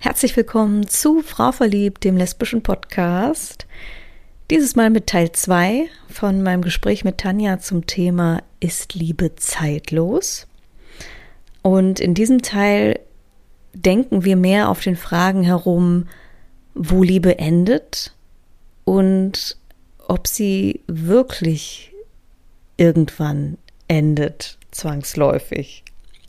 Herzlich willkommen zu Frau verliebt, dem lesbischen Podcast. Dieses Mal mit Teil 2 von meinem Gespräch mit Tanja zum Thema Ist Liebe zeitlos? Und in diesem Teil denken wir mehr auf den Fragen herum, wo Liebe endet und ob sie wirklich irgendwann endet, zwangsläufig.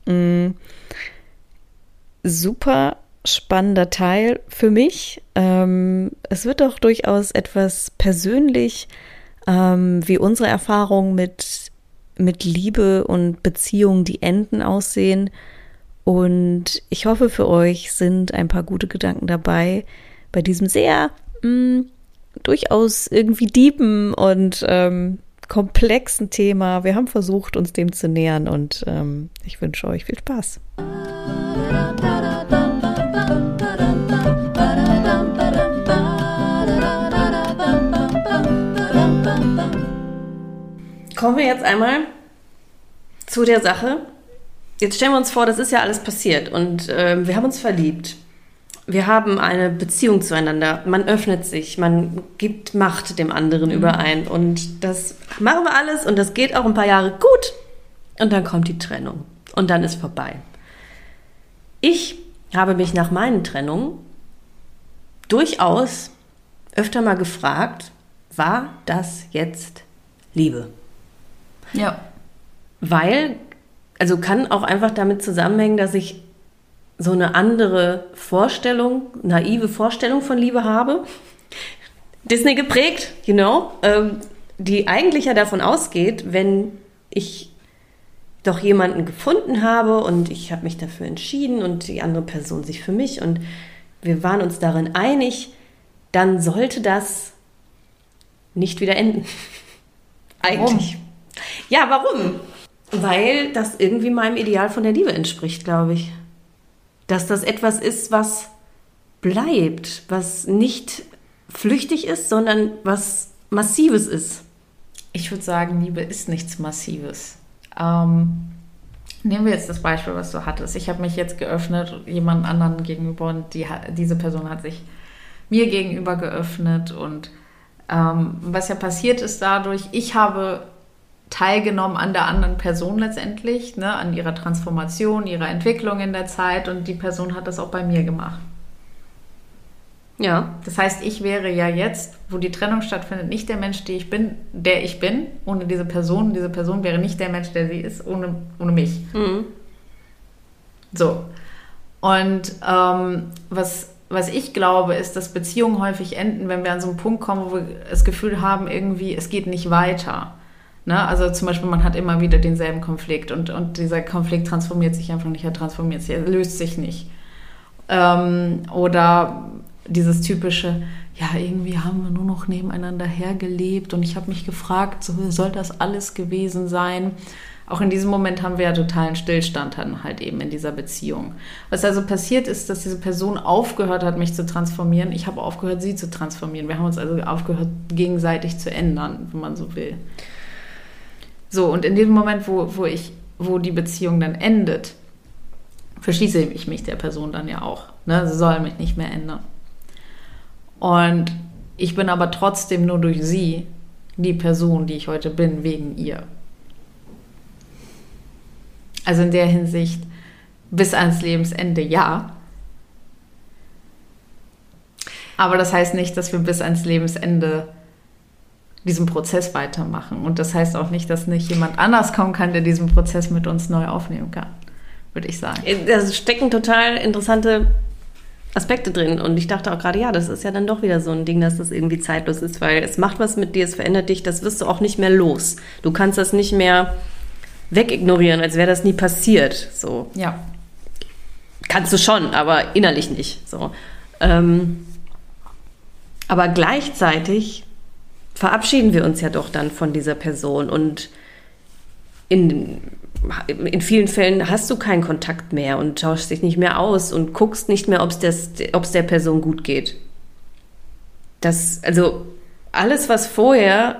Super spannender Teil für mich. Es wird auch durchaus etwas persönlich, wie unsere Erfahrungen mit Liebe und Beziehungen, die enden, aussehen. Und ich hoffe, für euch sind ein paar gute Gedanken dabei bei diesem sehr durchaus irgendwie deepen und komplexen Thema. Wir haben versucht, uns dem zu nähern und ich wünsche euch viel Spaß. Kommen wir jetzt einmal zu der Sache. Jetzt stellen wir uns vor, das ist ja alles passiert und wir haben uns verliebt. Wir haben eine Beziehung zueinander. Man öffnet sich, man gibt Macht dem anderen überein und das machen wir alles und das geht auch ein paar Jahre gut und dann kommt die Trennung und dann ist vorbei. Ich habe mich nach meinen Trennungen durchaus öfter mal gefragt, war das jetzt Liebe? Ja. Weil, also kann auch einfach damit zusammenhängen, dass ich so eine andere Vorstellung, naive Vorstellung von Liebe habe. Disney geprägt, die eigentlich ja davon ausgeht, wenn ich doch jemanden gefunden habe und ich habe mich dafür entschieden und die andere Person sich für mich und wir waren uns darin einig, dann sollte das nicht wieder enden. Eigentlich. Warum? Ja, warum? Weil das irgendwie meinem Ideal von der Liebe entspricht, glaube ich. Dass das etwas ist, was bleibt, was nicht flüchtig ist, sondern was Massives ist. Ich würde sagen, Liebe ist nichts Massives. Nehmen wir jetzt das Beispiel, was du hattest. Ich habe mich jetzt geöffnet, jemand anderen gegenüber und diese Person hat sich mir gegenüber geöffnet und was ja passiert ist dadurch, ich habe teilgenommen an der anderen Person letztendlich, ne, an ihrer Transformation, ihrer Entwicklung in der Zeit und die Person hat das auch bei mir gemacht. Ja. Das heißt, ich wäre ja jetzt, wo die Trennung stattfindet, nicht der Mensch, der ich bin, ohne diese Person. Diese Person wäre nicht der Mensch, der sie ist, ohne mich. Mhm. So. Und was ich glaube, ist, dass Beziehungen häufig enden, wenn wir an so einen Punkt kommen, wo wir das Gefühl haben, irgendwie, es geht nicht weiter. Ne? Also zum Beispiel, man hat immer wieder denselben Konflikt und dieser Konflikt transformiert sich einfach nicht, er löst sich nicht. Oder dieses typische, ja, irgendwie haben wir nur noch nebeneinander hergelebt und ich habe mich gefragt, soll das alles gewesen sein? Auch in diesem Moment haben wir ja totalen Stillstand dann halt eben in dieser Beziehung. Was also passiert ist, dass diese Person aufgehört hat, mich zu transformieren. Ich habe aufgehört, sie zu transformieren. Wir haben uns also aufgehört, gegenseitig zu ändern, wenn man so will. So, und in dem Moment, wo die Beziehung dann endet, verschließe ich mich der Person dann ja auch. Ne? Sie soll mich nicht mehr ändern. Und ich bin aber trotzdem nur durch sie die Person, die ich heute bin, wegen ihr. Also in der Hinsicht, bis ans Lebensende ja. Aber das heißt nicht, dass wir bis ans Lebensende diesen Prozess weitermachen. Und das heißt auch nicht, dass nicht jemand anders kommen kann, der diesen Prozess mit uns neu aufnehmen kann, würde ich sagen. Da stecken total interessante Aspekte drin. Und ich dachte auch gerade, ja, das ist ja dann doch wieder so ein Ding, dass das irgendwie zeitlos ist, weil es macht was mit dir, es verändert dich, das wirst du auch nicht mehr los. Du kannst das nicht mehr wegignorieren, als wäre das nie passiert. So. Ja. Kannst du schon, aber innerlich nicht. So. Aber gleichzeitig verabschieden wir uns ja doch dann von dieser Person und in vielen Fällen hast du keinen Kontakt mehr und tauschst dich nicht mehr aus und guckst nicht mehr, ob es der Person gut geht. Also alles, was vorher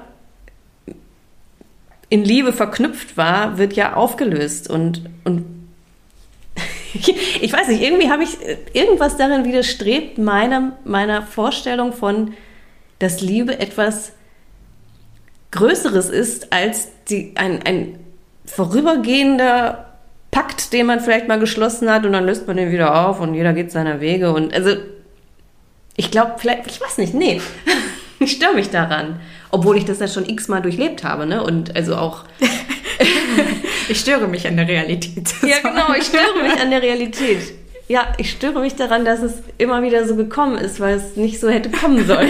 in Liebe verknüpft war, wird ja aufgelöst und Ich weiß nicht, irgendwie habe ich irgendwas darin widerstrebt meiner Vorstellung von, dass Liebe etwas Größeres ist als ein vorübergehender Pakt, den man vielleicht mal geschlossen hat und dann löst man den wieder auf und jeder geht seiner Wege. Und also, ich glaube, vielleicht, ich weiß nicht, nee, ich störe mich daran. Obwohl ich das ja schon x-mal durchlebt habe, ne? Und also auch... Ich störe mich an der Realität. Ja, genau, ich störe mich an der Realität. Ja, ich störe mich daran, dass es immer wieder so gekommen ist, weil es nicht so hätte kommen sollen.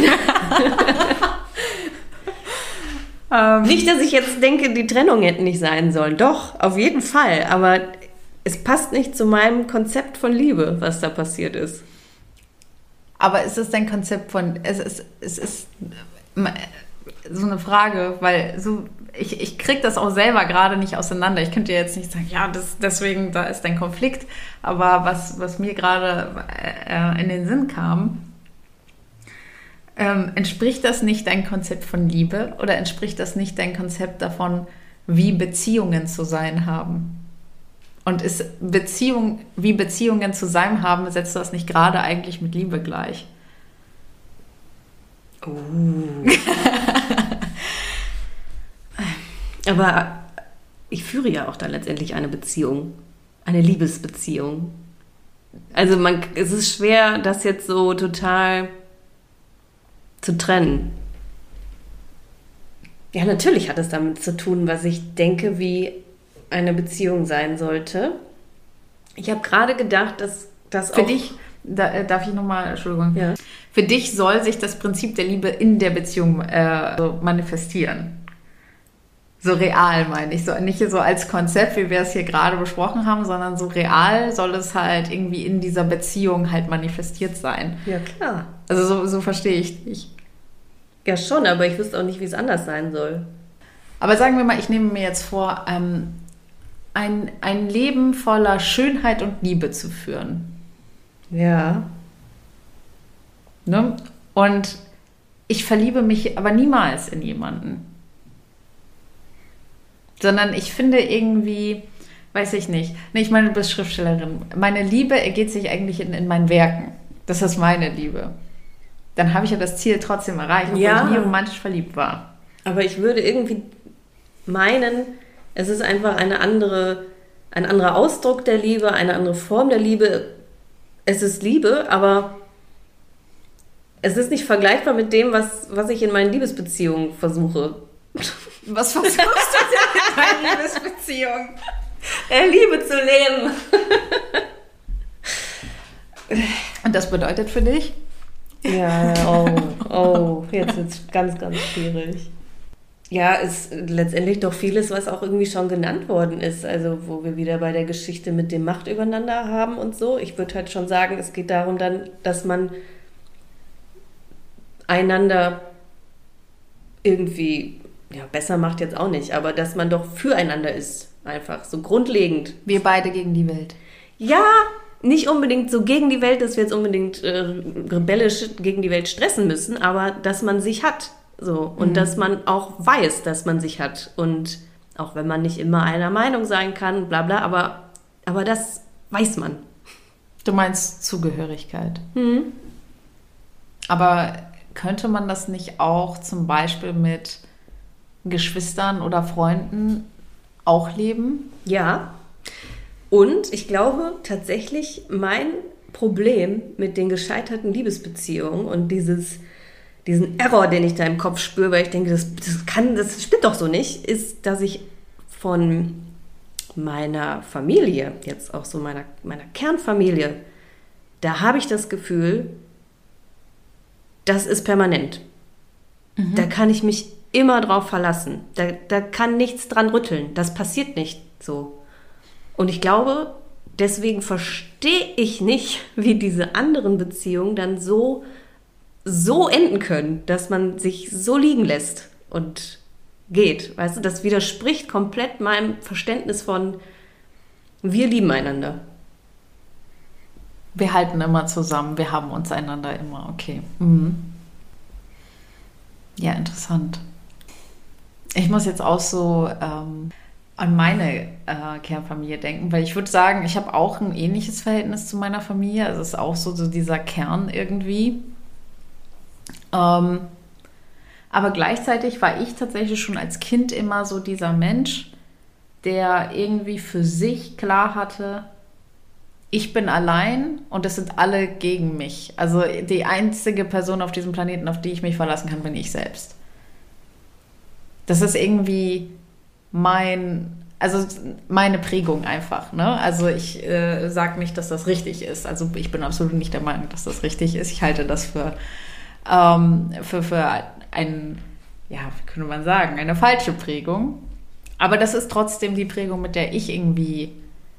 Nicht, dass ich jetzt denke, die Trennung hätte nicht sein sollen. Doch, auf jeden Fall. Aber es passt nicht zu meinem Konzept von Liebe, was da passiert ist. Aber ist es dein Konzept von... Es ist so eine Frage, weil so... Ich kriege das auch selber gerade nicht auseinander. Ich könnte jetzt nicht sagen, ja, deswegen, da ist ein Konflikt. Aber was mir gerade in den Sinn kam, entspricht das nicht dein Konzept von Liebe oder entspricht das nicht dein Konzept davon, wie Beziehungen zu sein haben? Und wie Beziehungen zu sein haben, setzt du das nicht gerade eigentlich mit Liebe gleich? Aber ich führe ja auch dann letztendlich eine Beziehung, eine Liebesbeziehung. Also es ist schwer, das jetzt so total zu trennen. Ja, natürlich hat es damit zu tun, was ich denke, wie eine Beziehung sein sollte. Ich habe gerade gedacht, dass das für dich, darf ich nochmal, Entschuldigung, ja. Für dich soll sich das Prinzip der Liebe in der Beziehung so manifestieren. So real meine ich, so nicht so als Konzept, wie wir es hier gerade besprochen haben, sondern so real soll es halt irgendwie in dieser Beziehung halt manifestiert sein. Ja, klar. Also so verstehe ich dich. Ja, schon, aber ich wüsste auch nicht, wie es anders sein soll. Aber sagen wir mal, ich nehme mir jetzt vor, ein Leben voller Schönheit und Liebe zu führen. Ja. Ne? Und ich verliebe mich aber niemals in jemanden. Sondern ich finde irgendwie, weiß ich nicht, ich meine, du bist Schriftstellerin. Meine Liebe ergeht sich eigentlich in meinen Werken. Das ist meine Liebe. Dann habe ich ja das Ziel trotzdem erreicht, obwohl ich nie romantisch verliebt war. Aber ich würde irgendwie meinen, es ist einfach ein anderer Ausdruck der Liebe, eine andere Form der Liebe. Es ist Liebe, aber es ist nicht vergleichbar mit dem, was ich in meinen Liebesbeziehungen versuche. Was versuchst du denn in deiner Liebesbeziehung? Liebe zu leben. Und das bedeutet für dich? Ja, jetzt wird es ganz, ganz schwierig. Ja, ist letztendlich doch vieles, was auch irgendwie schon genannt worden ist. Also wo wir wieder bei der Geschichte mit dem Macht übereinander haben und so. Ich würde halt schon sagen, es geht darum dann, dass man einander irgendwie, ja, besser macht jetzt auch nicht, aber dass man doch füreinander ist. Einfach so grundlegend. Wir beide gegen die Welt. Ja, nicht unbedingt so gegen die Welt, dass wir jetzt unbedingt rebellisch gegen die Welt stressen müssen, aber dass man sich hat. So. Und dass man auch weiß, dass man sich hat. Und auch wenn man nicht immer einer Meinung sein kann, bla bla, aber das weiß man. Du meinst Zugehörigkeit. Aber könnte man das nicht auch zum Beispiel mit Geschwistern oder Freunden auch leben? Ja. Und ich glaube tatsächlich, mein Problem mit den gescheiterten Liebesbeziehungen und diesen Error, den ich da im Kopf spüre, weil ich denke, das stimmt doch so nicht, ist, dass ich von meiner Familie, jetzt auch so meiner Kernfamilie, da habe ich das Gefühl, das ist permanent. Da kann ich mich immer drauf verlassen. Da kann nichts dran rütteln. Das passiert nicht so. Und ich glaube, deswegen verstehe ich nicht, wie diese anderen Beziehungen dann so enden können, dass man sich so liegen lässt und geht. Weißt du, das widerspricht komplett meinem Verständnis von wir lieben einander. Wir halten immer zusammen, wir haben uns einander immer, okay. Ja, interessant. Ich muss jetzt auch so an meine Kernfamilie denken, weil ich würde sagen, ich habe auch ein ähnliches Verhältnis zu meiner Familie. Also es ist auch so dieser Kern irgendwie. Aber gleichzeitig war ich tatsächlich schon als Kind immer so dieser Mensch, der irgendwie für sich klar hatte, ich bin allein und es sind alle gegen mich. Also die einzige Person auf diesem Planeten, auf die ich mich verlassen kann, bin ich selbst. Das ist irgendwie meine Prägung einfach. Ne? Also ich sage nicht, dass das richtig ist. Also ich bin absolut nicht der Meinung, dass das richtig ist. Ich halte das für ein, ja, wie könnte man sagen, eine falsche Prägung. Aber das ist trotzdem die Prägung, mit der ich irgendwie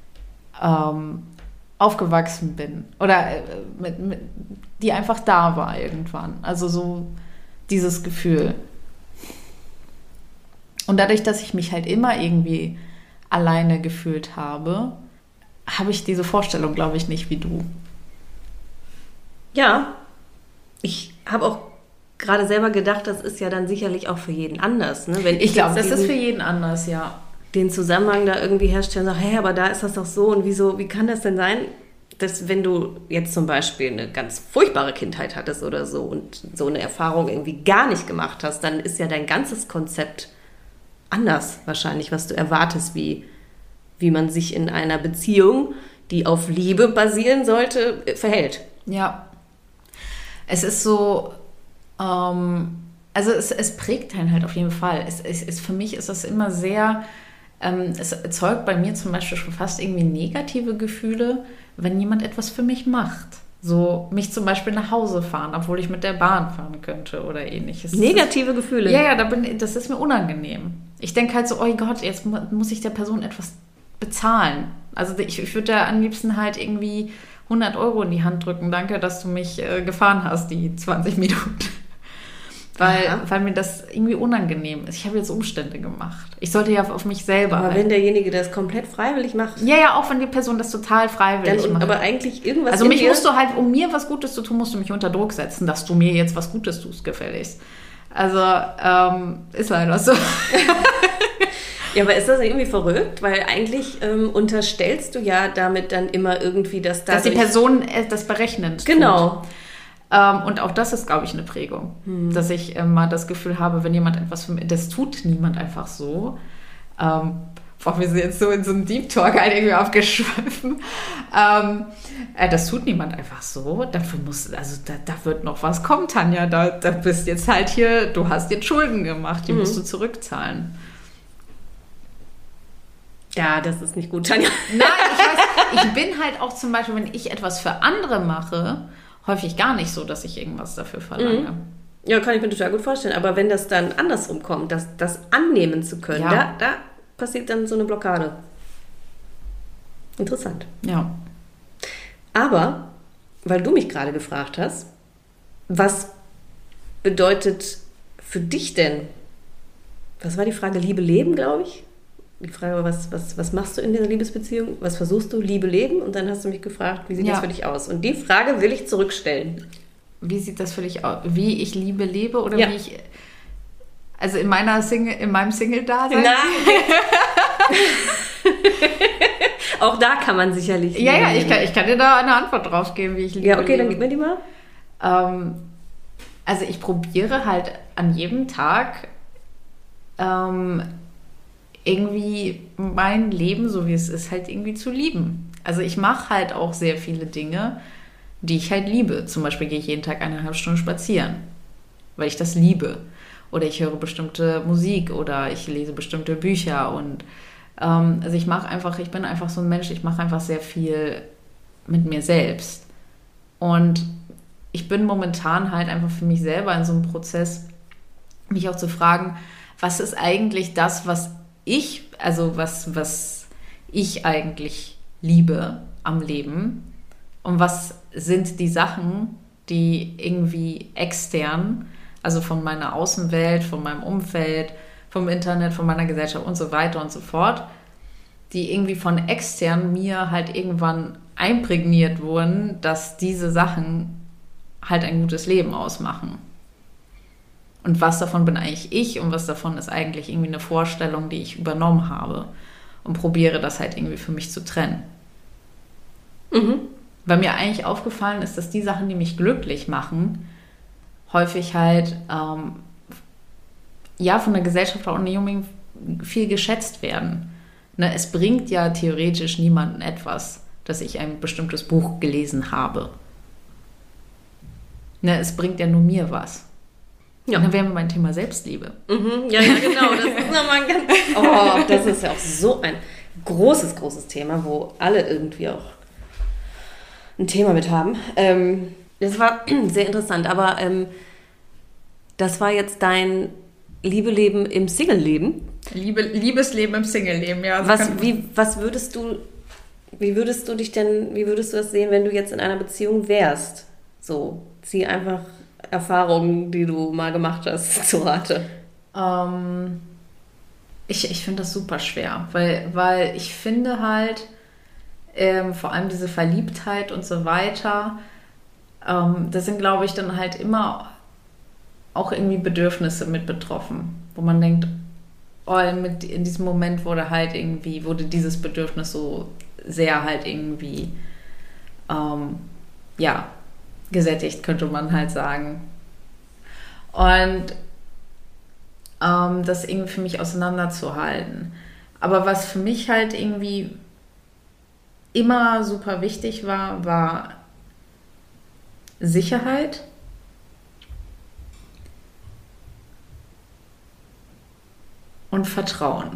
aufgewachsen bin. Oder die einfach da war irgendwann. Also so dieses Gefühl. Und dadurch, dass ich mich halt immer irgendwie alleine gefühlt habe, habe ich diese Vorstellung, glaube ich, nicht wie du. Ja, ich habe auch gerade selber gedacht, das ist ja dann sicherlich auch für jeden anders. Ne? Wenn Ich glaube, das ist für jeden anders, ja. Den Zusammenhang da irgendwie herstellen und sagen, hey, aber da ist das doch so und wieso, wie kann das denn sein, dass wenn du jetzt zum Beispiel eine ganz furchtbare Kindheit hattest oder so und so eine Erfahrung irgendwie gar nicht gemacht hast, dann ist ja dein ganzes Konzept anders wahrscheinlich, was du erwartest, wie man sich in einer Beziehung, die auf Liebe basieren sollte, verhält. Ja. Es ist so, also es prägt einen halt auf jeden Fall. Für mich ist das immer sehr, es erzeugt bei mir zum Beispiel schon fast irgendwie negative Gefühle, wenn jemand etwas für mich macht. So mich zum Beispiel nach Hause fahren, obwohl ich mit der Bahn fahren könnte oder ähnliches. Negative Gefühle? Ja, das ist mir unangenehm. Ich denke halt so, oh Gott, jetzt muss ich der Person etwas bezahlen. Also ich würde da am liebsten halt irgendwie 100 € in die Hand drücken. Danke, dass du mich gefahren hast, die 20 Minuten. Weil mir das irgendwie unangenehm ist. Ich habe jetzt Umstände gemacht. Ich sollte ja auf mich selber. Aber wenn derjenige das komplett freiwillig macht. Ja, auch wenn die Person das total freiwillig macht. Aber eigentlich irgendwas. Also musst du halt, um mir was Gutes zu tun, musst du mich unter Druck setzen, dass du mir jetzt was Gutes tust, gefälligst. Also ist leider so. Ja, aber ist das irgendwie verrückt? Weil eigentlich unterstellst du ja damit dann immer irgendwie, dass die Person das berechnend genau. tut. Und auch das ist, glaube ich, eine Prägung. Dass ich mal das Gefühl habe, wenn jemand etwas für mich, das tut niemand einfach so. Wir sind jetzt so in so einem Deep Talk halt irgendwie aufgeschwiffen. Das tut niemand einfach so. Dafür da wird noch was kommen, Tanja. Da bist jetzt halt hier, du hast jetzt Schulden gemacht, die musst du zurückzahlen. Ja, das ist nicht gut, Tanja. Nein, ich bin halt auch zum Beispiel, wenn ich etwas für andere mache, häufig gar nicht so, dass ich irgendwas dafür verlange. Ja, kann ich mir total gut vorstellen. Aber wenn das dann andersrum kommt, das annehmen zu können, ja. da passiert dann so eine Blockade. Interessant. Ja. Aber, weil du mich gerade gefragt hast, was bedeutet für dich denn, was war die Frage, Liebe leben, glaube ich? Die Frage, was machst du in dieser Liebesbeziehung? Was versuchst du? Liebe leben? Und dann hast du mich gefragt, wie sieht das für dich aus? Und die Frage will ich zurückstellen. Wie sieht das für dich aus? Wie ich Liebe lebe oder ja. wie ich... Also in meinem Single-Dasein? Nein. Auch da kann man sicherlich... Ja, ich kann dir da eine Antwort drauf geben, wie ich Liebe lebe. Ja, okay, dann gib mir die mal. Also ich probiere halt an jedem Tag... irgendwie mein Leben, so wie es ist, halt irgendwie zu lieben. Also ich mache halt auch sehr viele Dinge, die ich halt liebe. Zum Beispiel gehe ich jeden Tag 1,5 Stunden spazieren, weil ich das liebe. Oder ich höre bestimmte Musik oder ich lese bestimmte Bücher. Und also ich bin einfach so ein Mensch, ich mache einfach sehr viel mit mir selbst. Und ich bin momentan halt einfach für mich selber in so einem Prozess, mich auch zu fragen, was ist eigentlich das, was ich eigentlich liebe am Leben und was sind die Sachen, die irgendwie extern, also von meiner Außenwelt, von meinem Umfeld, vom Internet, von meiner Gesellschaft und so weiter und so fort, die irgendwie von extern mir halt irgendwann einprägniert wurden, dass diese Sachen halt ein gutes Leben ausmachen. Und was davon bin eigentlich ich und was davon ist eigentlich irgendwie eine Vorstellung, die ich übernommen habe. und probiere das halt irgendwie für mich zu trennen. Mhm. Weil mir eigentlich aufgefallen ist, dass die Sachen, die mich glücklich machen, häufig halt von der Gesellschaft auch nicht unbedingt viel geschätzt werden. Ne, es bringt ja theoretisch niemandem etwas, dass ich ein bestimmtes Buch gelesen habe. Ne, es bringt ja nur mir was. Ja. Und dann wären wir beim Thema Selbstliebe. Mhm. Ja, genau. Das ist nochmal das ist ja auch so ein großes, großes Thema, wo alle irgendwie auch ein Thema mit haben. Das war sehr interessant, aber das war jetzt dein Liebeleben im Single-Leben. Liebesleben im Single-Leben, ja. Wie würdest du das sehen, wenn du jetzt in einer Beziehung wärst? So, zieh einfach Erfahrungen, die du mal gemacht hast, zu Rate. Ich finde das super schwer, weil ich finde halt, vor allem diese Verliebtheit und so weiter, da sind, glaube ich, dann halt immer auch irgendwie Bedürfnisse mit betroffen, wo man denkt, in diesem Moment wurde dieses Bedürfnis so sehr halt irgendwie gesättigt, könnte man halt sagen. Und das irgendwie für mich auseinanderzuhalten. Aber was für mich halt irgendwie immer super wichtig war Sicherheit. Und Vertrauen.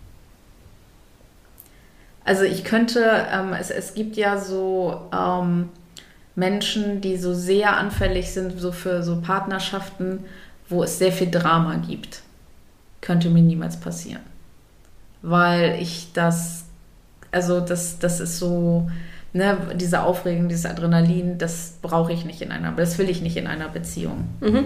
Also ich könnte, es gibt ja so Menschen, die so sehr anfällig sind so für so Partnerschaften, wo es sehr viel Drama gibt. Könnte mir niemals passieren. Weil das ist so, ne, diese Aufregung, dieses Adrenalin, das brauche ich nicht das will ich nicht in einer Beziehung. Mhm.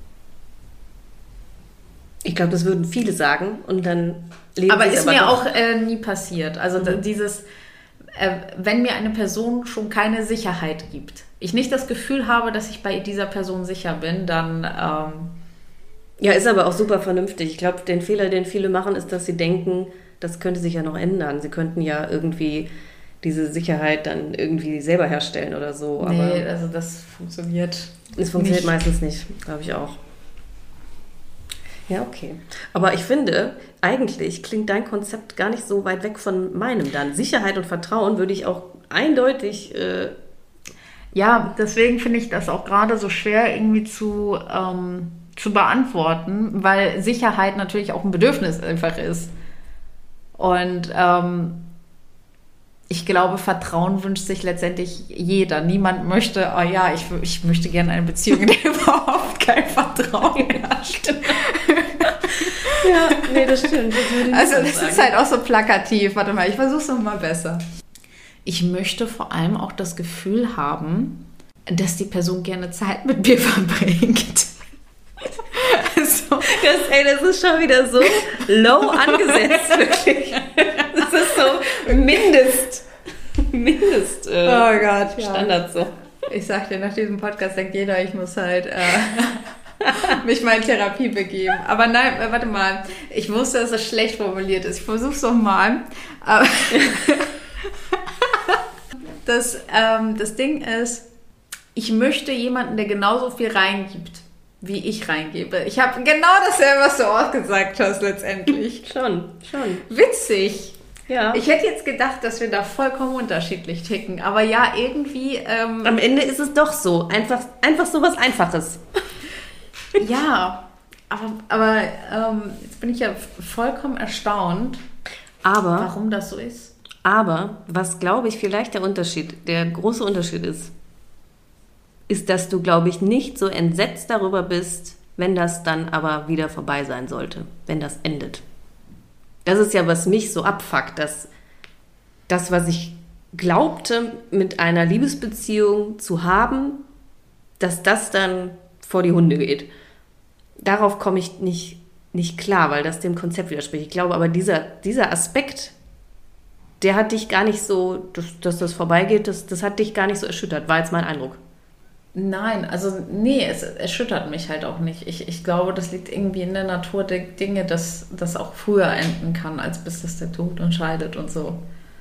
Ich glaube, das würden viele sagen und dann leben aber sie es ist aber mir doch. auch nie passiert. Also wenn mir eine Person schon keine Sicherheit gibt, ich nicht das Gefühl habe, dass ich bei dieser Person sicher bin, dann Ja, ist aber auch super vernünftig. Ich glaube, den Fehler, den viele machen, ist, dass sie denken, das könnte sich ja noch ändern. Sie könnten ja irgendwie diese Sicherheit dann irgendwie selber herstellen oder so. Aber nee, also das funktioniert. es funktioniert nicht. meistens nicht, glaube ich auch. Ja, okay. Aber ich finde, eigentlich klingt dein Konzept gar nicht so weit weg von meinem dann. Sicherheit und Vertrauen würde ich auch eindeutig... Ja, deswegen finde ich das auch gerade so schwer irgendwie zu beantworten, weil Sicherheit natürlich auch ein Bedürfnis einfach ist. Und ich glaube, Vertrauen wünscht sich letztendlich jeder. Niemand möchte, ich möchte gerne eine Beziehung, in der überhaupt kein Vertrauen herrscht. Ja, nee, das stimmt. Also das ist halt auch so plakativ. Warte mal, ich versuche es nochmal besser. Ich möchte vor allem auch das Gefühl haben, dass die Person gerne Zeit mit mir verbringt. Also, das ist schon wieder so low angesetzt, wirklich. Das ist so Mindest oh Gott, Standard so. Ich sag dir, nach diesem Podcast denkt jeder, ich muss halt mich mal in Therapie begeben. Aber nein, warte mal. Ich wusste, dass das schlecht formuliert ist. Ich versuche es nochmal. Das Ding ist, ich möchte jemanden, der genauso viel reingibt, wie ich reingebe. Ich habe genau dasselbe, was du auch gesagt hast, letztendlich. Schon. Witzig. Ja. Ich hätte jetzt gedacht, dass wir da vollkommen unterschiedlich ticken. Aber ja, irgendwie... Am Ende ist es doch so. Einfach so was Einfaches. Ja, aber jetzt bin ich ja vollkommen erstaunt, warum das so ist. Aber was, glaube ich, vielleicht der große Unterschied ist, dass du, glaube ich, nicht so entsetzt darüber bist, wenn das dann aber wieder vorbei sein sollte, wenn das endet. Das ist ja, was mich so abfuckt, dass das, was ich glaubte, mit einer Liebesbeziehung zu haben, dass das dann vor die Hunde geht. Darauf komme ich nicht klar, weil das dem Konzept widerspricht. Ich glaube aber, dieser Aspekt, der hat dich gar nicht so, dass das vorbeigeht, das hat dich gar nicht so erschüttert, war jetzt mein Eindruck. Nein, also nee, es erschüttert mich halt auch nicht. Ich glaube, das liegt irgendwie in der Natur der Dinge, dass das auch früher enden kann, als bis das der Tod entscheidet und so.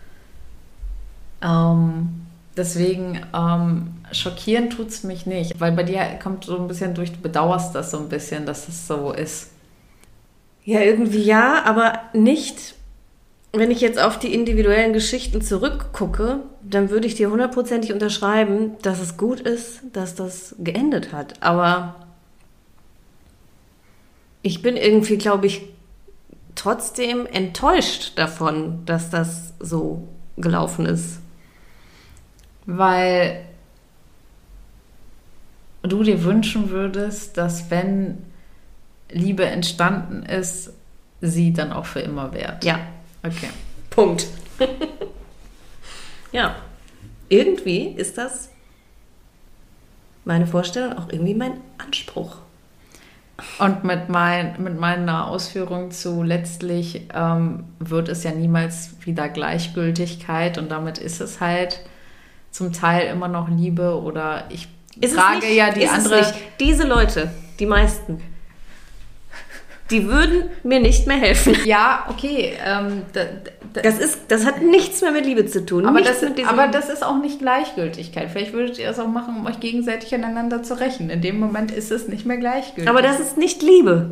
Deswegen schockieren tut es mich nicht, weil bei dir kommt so ein bisschen durch, du bedauerst das so ein bisschen, dass es so ist. Ja, irgendwie ja, aber nicht, wenn ich jetzt auf die individuellen Geschichten zurückgucke, dann würde ich dir 100%ig unterschreiben, dass es gut ist, dass das geendet hat. Aber ich bin irgendwie, glaube ich, trotzdem enttäuscht davon, dass das so gelaufen ist. Weil du dir wünschen würdest, dass wenn Liebe entstanden ist, sie dann auch für immer währt. Ja. Okay. Punkt. Ja. Irgendwie ist das meine Vorstellung, auch irgendwie mein Anspruch. Und mit meiner Ausführung zu letztlich wird es ja niemals wieder Gleichgültigkeit und damit ist es halt zum Teil immer noch Liebe oder ich frage ja die andere. Diese Leute, die meisten, die würden mir nicht mehr helfen. Ja, okay. Das hat nichts mehr mit Liebe zu tun. Aber das ist auch nicht Gleichgültigkeit. Vielleicht würdet ihr das auch machen, um euch gegenseitig aneinander zu rächen. In dem Moment ist es nicht mehr gleichgültig. Aber das ist nicht Liebe.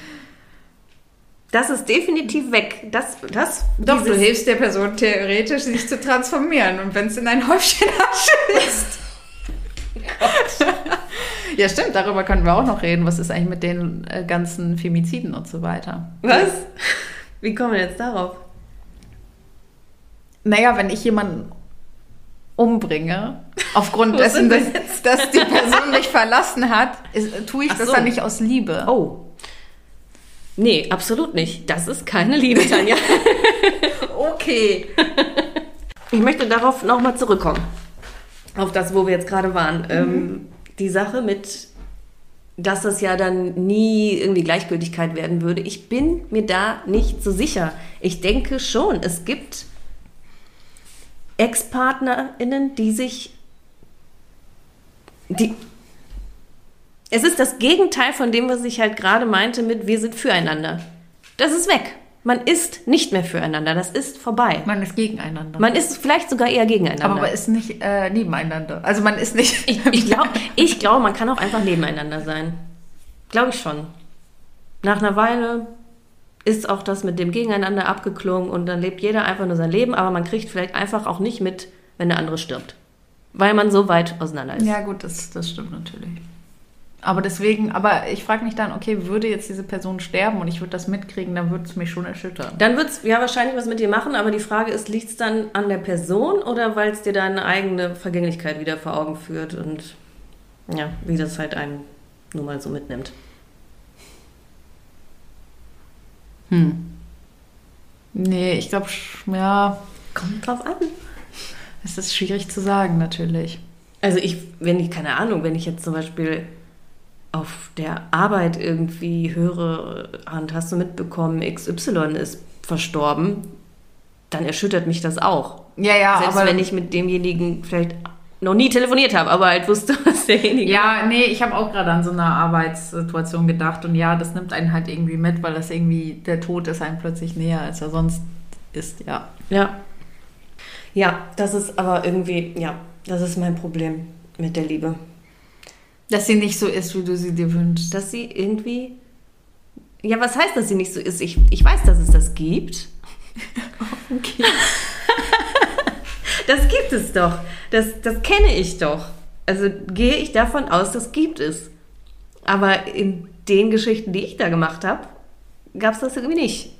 Das ist definitiv weg. Doch, du hilfst der Person theoretisch, sich zu transformieren. Und wenn es in ein Häufchen Asche ist. Ja, stimmt, darüber können wir auch noch reden. Was ist eigentlich mit den ganzen Femiziden und so weiter? Was? Wie kommen wir jetzt darauf? Naja, wenn ich jemanden umbringe, aufgrund dessen, dass die Person mich verlassen hat, tue ich das dann nicht aus Liebe. Oh. Nee, absolut nicht. Das ist keine Liebe, Tanja. Okay. Ich möchte darauf nochmal zurückkommen. Auf das, wo wir jetzt gerade waren. Die Sache mit, dass das ja dann nie irgendwie Gleichgültigkeit werden würde. Ich bin mir da nicht so sicher. Ich denke schon, es gibt Ex-PartnerInnen, es ist das Gegenteil von dem, was ich halt gerade meinte mit wir sind füreinander. Das ist weg. Man ist nicht mehr füreinander. Das ist vorbei. Man ist gegeneinander. Man ist vielleicht sogar eher gegeneinander. Aber man ist nicht nebeneinander. Also man ist nicht... Ich glaube, man kann auch einfach nebeneinander sein. Glaube ich schon. Nach einer Weile ist auch das mit dem Gegeneinander abgeklungen und dann lebt jeder einfach nur sein Leben, aber man kriegt vielleicht einfach auch nicht mit, wenn der andere stirbt. Weil man so weit auseinander ist. Ja gut, das stimmt natürlich. Aber ich frage mich dann, okay, würde jetzt diese Person sterben und ich würde das mitkriegen, dann würde es mich schon erschüttern. Dann wird es ja wahrscheinlich was mit dir machen, aber die Frage ist, liegt es dann an der Person oder weil es dir deine eigene Vergänglichkeit wieder vor Augen führt und ja, wie das halt einen nur mal so mitnimmt. Nee, ich glaube, ja. Kommt drauf an. Es ist schwierig zu sagen, natürlich. Also wenn ich jetzt zum Beispiel auf der Arbeit irgendwie höre, und hast du mitbekommen, XY ist verstorben, dann erschüttert mich das auch. Ja, selbst aber wenn ich mit demjenigen vielleicht noch nie telefoniert habe, aber halt wusste, was derjenige... Ja, nee, ich habe auch gerade an so eine Arbeitssituation gedacht und ja, das nimmt einen halt irgendwie mit, weil das irgendwie, der Tod ist einem plötzlich näher, als er sonst ist, ja. Ja, das ist aber irgendwie, das ist mein Problem mit der Liebe. Dass sie nicht so ist, wie du sie dir wünschst. Dass sie irgendwie... Ja, was heißt, dass sie nicht so ist? Ich weiß, dass es das gibt. Okay. Das gibt es doch. Das kenne ich doch. Also gehe ich davon aus, das gibt es. Aber in den Geschichten, die ich da gemacht habe, gab es das irgendwie nicht.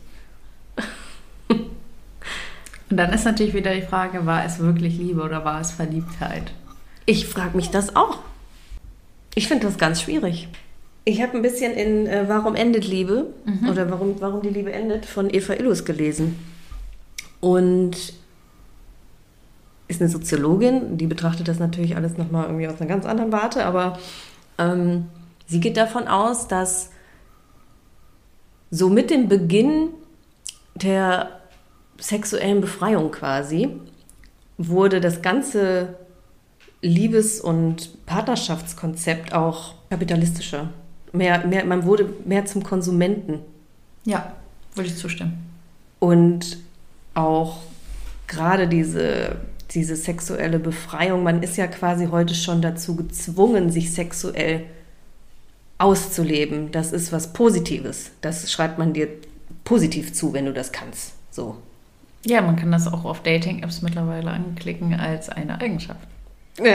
Und dann ist natürlich wieder die Frage, war es wirklich Liebe oder war es Verliebtheit? Ich frage mich das auch. Ich finde das ganz schwierig. Ich habe ein bisschen in Warum endet Liebe oder warum die Liebe endet von Eva Illus gelesen. Und ist eine Soziologin, die betrachtet das natürlich alles nochmal irgendwie aus einer ganz anderen Warte, aber sie geht davon aus, dass so mit dem Beginn der sexuellen Befreiung quasi wurde das ganze Liebes- und Partnerschaftskonzept auch kapitalistischer. Man wurde mehr zum Konsumenten. Ja, würde ich zustimmen. Und auch gerade diese sexuelle Befreiung, man ist ja quasi heute schon dazu gezwungen, sich sexuell auszuleben. Das ist was Positives. Das schreibt man dir positiv zu, wenn du das kannst. So. Ja, man kann das auch auf Dating-Apps mittlerweile anklicken als eine Eigenschaft. Ja.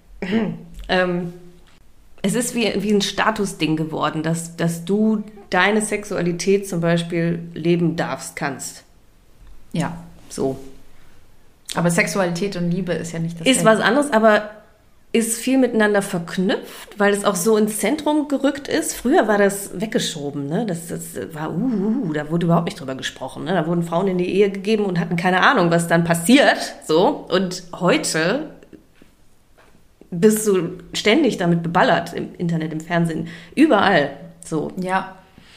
Es ist wie ein Statusding geworden, dass du deine Sexualität zum Beispiel leben kannst. Ja. So. Aber Sexualität und Liebe ist ja nicht das Ist was anderes, aber ist viel miteinander verknüpft, weil es auch so ins Zentrum gerückt ist. Früher war das weggeschoben, ne? Das war, da wurde überhaupt nicht drüber gesprochen, ne? Da wurden Frauen in die Ehe gegeben und hatten keine Ahnung, was dann passiert, so. Und heute bist du ständig damit beballert, im Internet, im Fernsehen, überall, so. Ja.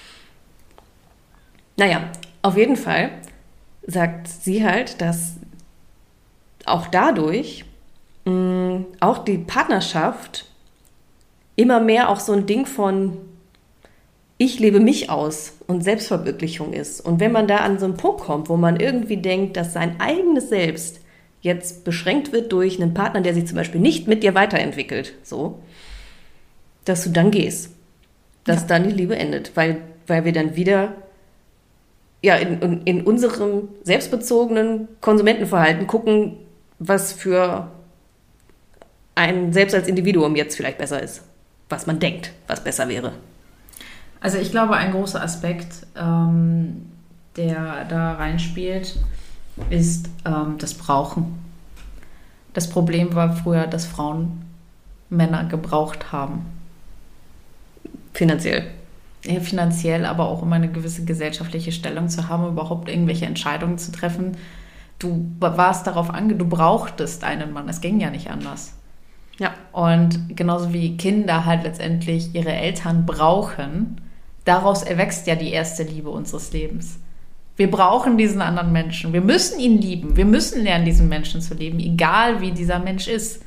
Naja, auf jeden Fall sagt sie halt, dass auch dadurch auch die Partnerschaft immer mehr auch so ein Ding von ich lebe mich aus und Selbstverwirklichung ist. Und wenn man da an so einen Punkt kommt, wo man irgendwie denkt, dass sein eigenes Selbst jetzt beschränkt wird durch einen Partner, der sich zum Beispiel nicht mit dir weiterentwickelt, so, dass du dann gehst, dass dann die Liebe endet, weil wir dann wieder ja, in unserem selbstbezogenen Konsumentenverhalten gucken, was für ein selbst als Individuum jetzt vielleicht besser ist, was man denkt, was besser wäre. Also ich glaube, ein großer Aspekt, der da reinspielt, ist das Brauchen. Das Problem war früher, dass Frauen Männer gebraucht haben. Finanziell. Ja, finanziell, aber auch um eine gewisse gesellschaftliche Stellung zu haben, überhaupt irgendwelche Entscheidungen zu treffen. Du warst darauf du brauchtest einen Mann. Es ging ja nicht anders. Ja. Und genauso wie Kinder halt letztendlich ihre Eltern brauchen, daraus erwächst ja die erste Liebe unseres Lebens. Wir brauchen diesen anderen Menschen. Wir müssen ihn lieben. Wir müssen lernen, diesen Menschen zu lieben, egal wie dieser Mensch ist.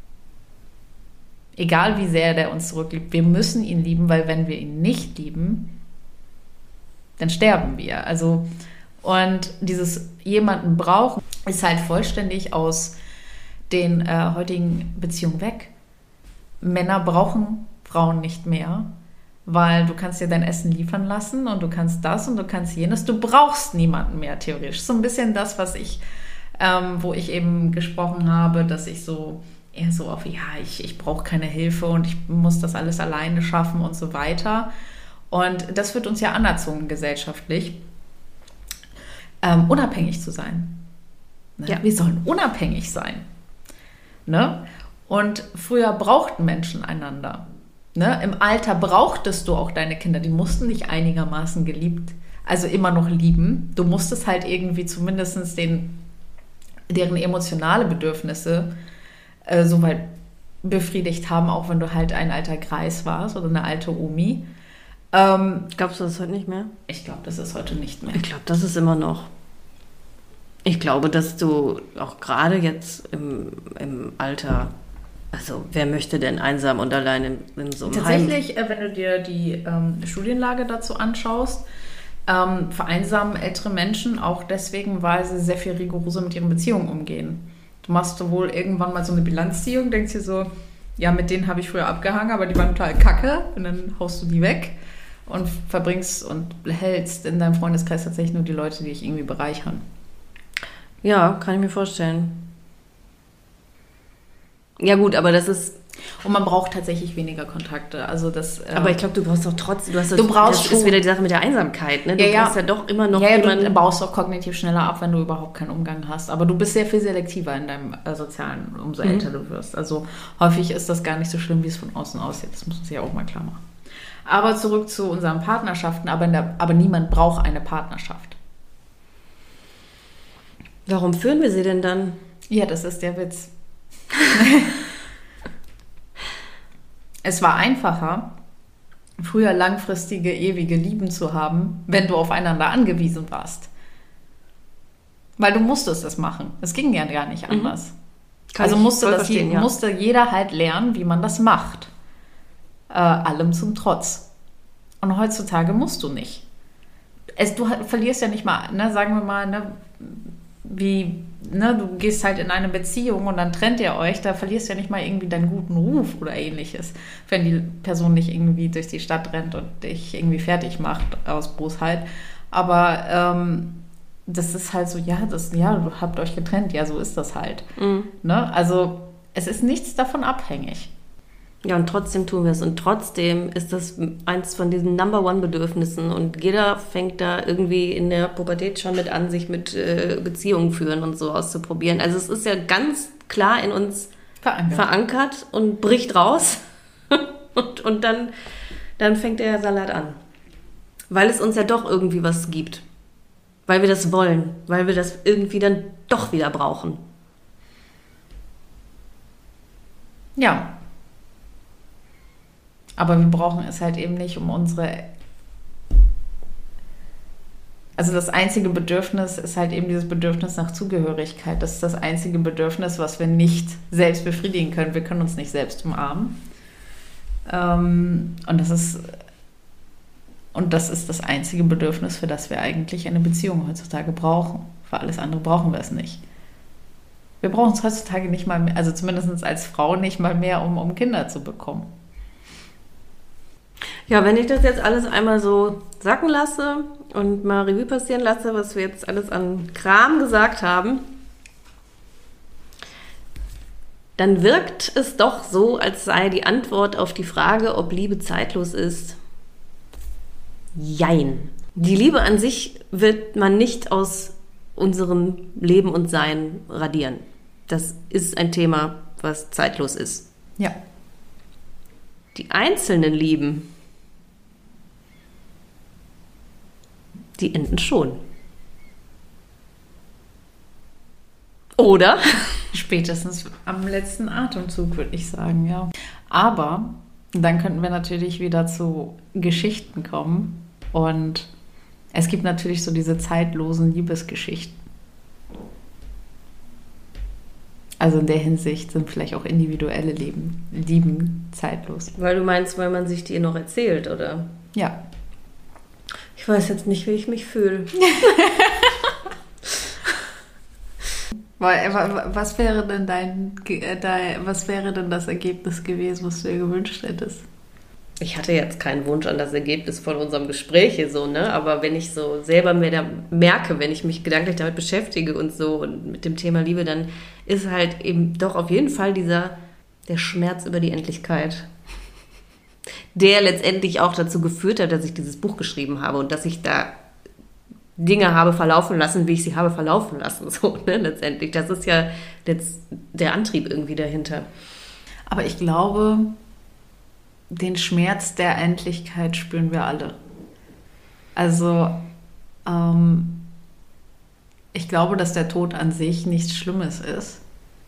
Egal wie sehr der uns zurückliebt. Wir müssen ihn lieben, weil wenn wir ihn nicht lieben, dann sterben wir. Also, und dieses jemanden brauchen ist halt vollständig aus den heutigen Beziehungen weg. Männer brauchen Frauen nicht mehr, weil du kannst dir dein Essen liefern lassen und du kannst das und du kannst jenes. Du brauchst niemanden mehr, theoretisch. So ein bisschen das, was wo ich eben gesprochen habe, dass ich so eher so auf, ja, ich brauche keine Hilfe und ich muss das alles alleine schaffen und so weiter. Und das wird uns ja anerzogen gesellschaftlich, unabhängig zu sein. Ne? Ja. Wir sollen unabhängig sein. Ne? Und früher brauchten Menschen einander. Ne? Im Alter brauchtest du auch deine Kinder. Die mussten dich einigermaßen geliebt, also immer noch lieben. Du musstest halt irgendwie zumindest deren emotionale Bedürfnisse soweit befriedigt haben, auch wenn du halt ein alter Greis warst oder eine alte Omi. Glaubst du das heute nicht mehr? Ich glaube, das ist heute nicht mehr. Ich glaube, das ist immer noch. Ich glaube, dass du auch gerade jetzt im Alter, also wer möchte denn einsam und allein in so einem Tatsächlich, wenn du dir die Studienlage dazu anschaust, vereinsamen ältere Menschen auch deswegen, weil sie sehr viel rigoroser mit ihren Beziehungen umgehen. Du machst wohl irgendwann mal so eine Bilanzziehung, denkst dir so, ja, mit denen habe ich früher abgehangen, aber die waren total kacke und dann haust du die weg und verbringst und hältst in deinem Freundeskreis tatsächlich nur die Leute, die dich irgendwie bereichern. Ja, kann ich mir vorstellen. Ja gut, aber das ist... Und man braucht tatsächlich weniger Kontakte. Also das, aber ich glaube, du brauchst doch trotzdem... Das schon. Ist wieder die Sache mit der Einsamkeit. Ne? Du brauchst ja doch immer noch jemanden... Du baust auch kognitiv schneller ab, wenn du überhaupt keinen Umgang hast. Aber du bist sehr viel selektiver in deinem sozialen, umso älter du wirst. Also häufig ist das gar nicht so schlimm, wie es von außen aussieht. Das muss man sich ja auch mal klar machen. Aber zurück zu unseren Partnerschaften. Aber niemand braucht eine Partnerschaft. Warum führen wir sie denn dann? Ja, das ist der Witz. Es war einfacher, früher langfristige, ewige Lieben zu haben, wenn du aufeinander angewiesen warst. Weil du musstest es machen. Es ging ja gar nicht anders. Also musste jeder halt lernen, wie man das macht. Allem zum Trotz. Und heutzutage musst du nicht. Du verlierst ja nicht mal, ne, sagen wir mal, ne, du gehst halt in eine Beziehung und dann trennt ihr euch, da verlierst du ja nicht mal irgendwie deinen guten Ruf oder ähnliches, wenn die Person nicht irgendwie durch die Stadt rennt und dich irgendwie fertig macht aus Bosheit. Aber das ist halt so, du habt euch getrennt, ja, so ist das halt. Mhm. Ne? Also es ist nichts davon abhängig. Ja, und trotzdem tun wir es. Und trotzdem ist das eins von diesen Number-One-Bedürfnissen. Und jeder fängt da irgendwie in der Pubertät schon mit an, sich mit Beziehungen führen und so auszuprobieren. Also es ist ja ganz klar in uns verankert und bricht raus. und dann fängt der Salat an. Weil es uns ja doch irgendwie was gibt. Weil wir das wollen. Weil wir das irgendwie dann doch wieder brauchen. Ja. Aber wir brauchen es halt eben nicht, also das einzige Bedürfnis ist halt eben dieses Bedürfnis nach Zugehörigkeit. Das ist das einzige Bedürfnis, was wir nicht selbst befriedigen können. Wir können uns nicht selbst umarmen. Und das ist das einzige Bedürfnis, für das wir eigentlich eine Beziehung heutzutage brauchen. Für alles andere brauchen wir es nicht. Wir brauchen es heutzutage nicht mal mehr, also zumindest als Frau nicht mal mehr, um Kinder zu bekommen. Ja, wenn ich das jetzt alles einmal so sacken lasse und mal Revue passieren lasse, was wir jetzt alles an Kram gesagt haben, dann wirkt es doch so, als sei die Antwort auf die Frage, ob Liebe zeitlos ist, jein. Die Liebe an sich wird man nicht aus unserem Leben und Sein radieren. Das ist ein Thema, was zeitlos ist. Ja. Die einzelnen Lieben, die enden schon. Oder? Spätestens am letzten Atemzug, würde ich sagen, ja. Aber dann könnten wir natürlich wieder zu Geschichten kommen. Und es gibt natürlich so diese zeitlosen Liebesgeschichten. Also in der Hinsicht sind vielleicht auch individuelle Lieben zeitlos. Weil du meinst, weil man sich die noch erzählt, oder? Ja. Ich weiß jetzt nicht, wie ich mich fühle. Was wäre denn was wäre denn das Ergebnis gewesen, was du dir gewünscht hättest? Ich hatte jetzt keinen Wunsch an das Ergebnis von unserem Gespräch hier so, ne? Aber wenn ich so selber mir da merke, wenn ich mich gedanklich damit beschäftige und so und mit dem Thema Liebe, dann ist halt eben doch auf jeden Fall der Schmerz über die Endlichkeit, der letztendlich auch dazu geführt hat, dass ich dieses Buch geschrieben habe und dass ich da Dinge habe verlaufen lassen, wie ich sie habe verlaufen lassen, so, ne, letztendlich. Das ist ja jetzt der Antrieb irgendwie dahinter. Aber ich glaube, den Schmerz der Endlichkeit spüren wir alle. Also, ich glaube, dass der Tod an sich nichts Schlimmes ist,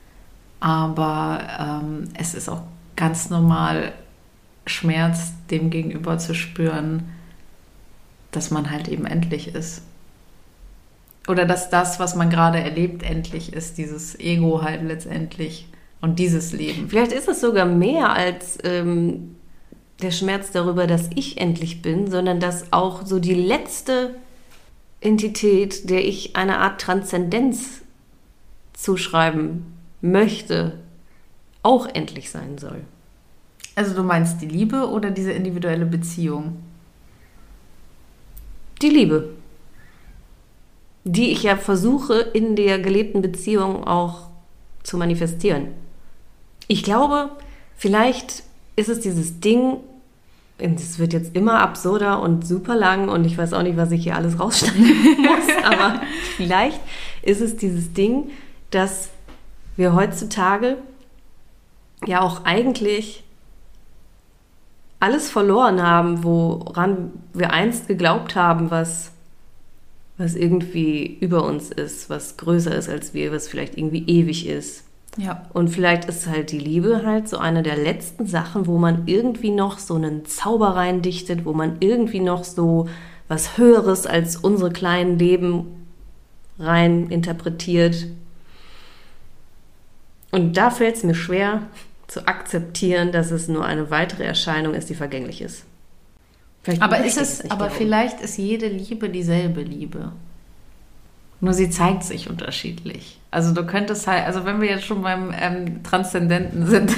aber es ist auch ganz normal, Schmerz dem gegenüber zu spüren, dass man halt eben endlich ist. Oder dass das, was man gerade erlebt, endlich ist, dieses Ego halt letztendlich und dieses Leben. Vielleicht ist es sogar mehr als der Schmerz darüber, dass ich endlich bin, sondern dass auch so die letzte Entität, der ich eine Art Transzendenz zuschreiben möchte, auch endlich sein soll. Also du meinst die Liebe oder diese individuelle Beziehung? Die Liebe, die ich ja versuche, in der gelebten Beziehung auch zu manifestieren. Ich glaube, vielleicht ist es dieses Ding, es wird jetzt immer absurder und super lang und ich weiß auch nicht, was ich hier alles rausschneiden muss, aber vielleicht ist es dieses Ding, dass wir heutzutage ja auch eigentlich alles verloren haben, woran wir einst geglaubt haben, was irgendwie über uns ist, was größer ist als wir, was vielleicht irgendwie ewig ist. Ja. Und vielleicht ist halt die Liebe halt so eine der letzten Sachen, wo man irgendwie noch so einen Zauber reindichtet, wo man irgendwie noch so was Höheres als unsere kleinen Leben rein interpretiert. Und da fällt es mir schwer zu akzeptieren, dass es nur eine weitere Erscheinung ist, die vergänglich ist. Vielleicht ist jede Liebe dieselbe Liebe. Nur sie zeigt sich unterschiedlich. Also du könntest halt, also wenn wir jetzt schon beim Transzendenten sind,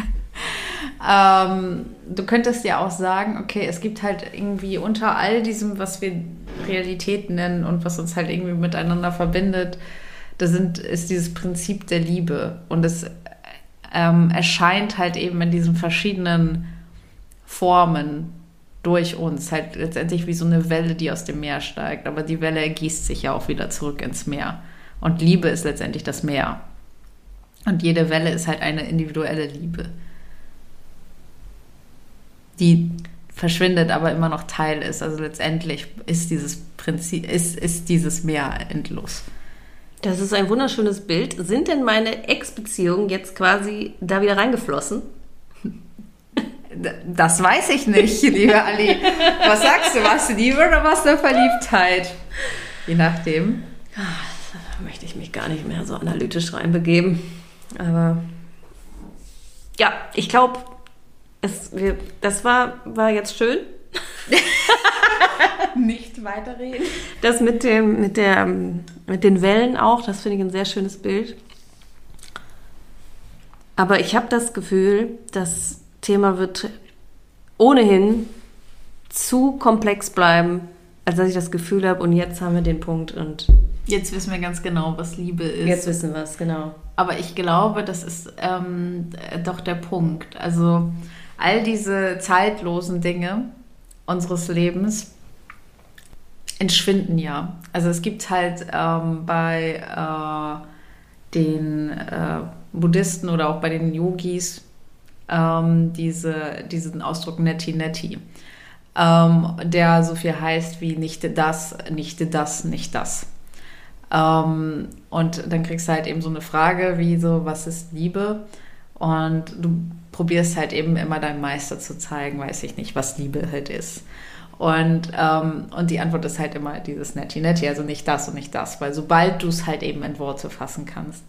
du könntest ja auch sagen, okay, es gibt halt irgendwie unter all diesem, was wir Realität nennen und was uns halt irgendwie miteinander verbindet, ist dieses Prinzip der Liebe. Und es erscheint halt eben in diesen verschiedenen Formen durch uns, halt letztendlich wie so eine Welle, die aus dem Meer steigt. Aber die Welle ergießt sich ja auch wieder zurück ins Meer. Und Liebe ist letztendlich das Meer. Und jede Welle ist halt eine individuelle Liebe, die verschwindet, aber immer noch Teil ist. Also letztendlich ist dieses Prinzip, ist dieses Meer endlos. Das ist ein wunderschönes Bild. Sind denn meine Ex-Beziehungen jetzt quasi da wieder reingeflossen? Das weiß ich nicht, liebe Ali. Was sagst du? Was Liebe oder was der Verliebtheit? Je nachdem. Da möchte ich mich gar nicht mehr so analytisch reinbegeben. Aber ja, ich glaube, das war jetzt schön. Nicht weiterreden. Das mit den Wellen auch, das finde ich ein sehr schönes Bild. Aber ich habe das Gefühl, das Thema wird ohnehin zu komplex bleiben, als dass ich das Gefühl habe, und jetzt haben wir den Punkt und jetzt wissen wir ganz genau, was Liebe ist. Jetzt wissen wir es, genau. Aber ich glaube, das ist doch der Punkt. Also all diese zeitlosen Dinge unseres Lebens entschwinden ja. Also es gibt halt bei den Buddhisten oder auch bei den Yogis diesen Ausdruck Neti Neti, der so viel heißt wie nicht das, nicht das, nicht das. Und dann kriegst du halt eben so eine Frage wie so, was ist Liebe? Und du probierst halt eben immer deinem Meister zu zeigen, weiß ich nicht, was Liebe halt ist. Und die Antwort ist halt immer dieses Neti Neti, also nicht das und nicht das, weil sobald du es halt eben in Worte fassen kannst,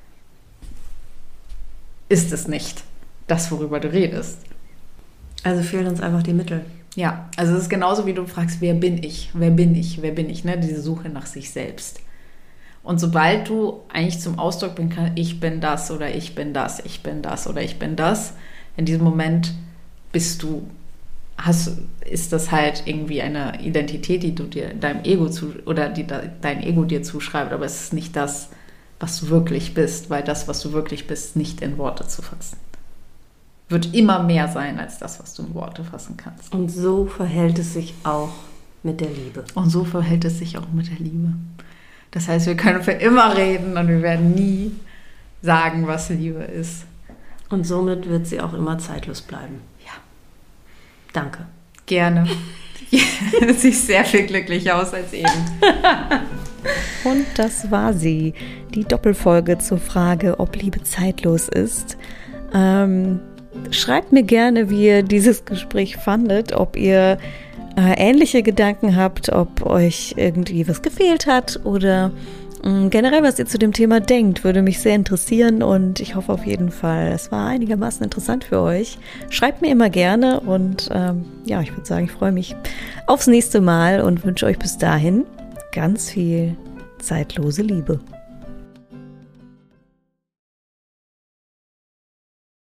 ist es nicht das, worüber du redest. Also fehlen uns einfach die Mittel. Ja, also es ist genauso, wie du fragst, wer bin ich? Wer bin ich? Wer bin ich? Ne? Diese Suche nach sich selbst. Und sobald du eigentlich zum Ausdruck bringen kannst, ich bin das oder ich bin das, ich bin das oder ich bin das, in diesem Moment ist das halt irgendwie eine Identität, die du dir deinem Ego dein Ego dir zuschreibt, aber es ist nicht das, was du wirklich bist, weil das, was du wirklich bist, nicht in Worte zu fassen. Wird immer mehr sein als das, was du in Worte fassen kannst. Und so verhält es sich auch mit der Liebe. Und so verhält es sich auch mit der Liebe. Das heißt, wir können für immer reden und wir werden nie sagen, was Liebe ist. Und somit wird sie auch immer zeitlos bleiben. Ja. Danke. Gerne. Sie sieht sehr viel glücklicher aus als eben. Und das war sie, die Doppelfolge zur Frage, ob Liebe zeitlos ist. Schreibt mir gerne, wie ihr dieses Gespräch fandet, ob ihr ähnliche Gedanken habt, ob euch irgendwie was gefehlt hat oder generell, was ihr zu dem Thema denkt, würde mich sehr interessieren und ich hoffe auf jeden Fall, es war einigermaßen interessant für euch. Schreibt mir immer gerne und ja, ich würde sagen, ich freue mich aufs nächste Mal und wünsche euch bis dahin ganz viel zeitlose Liebe.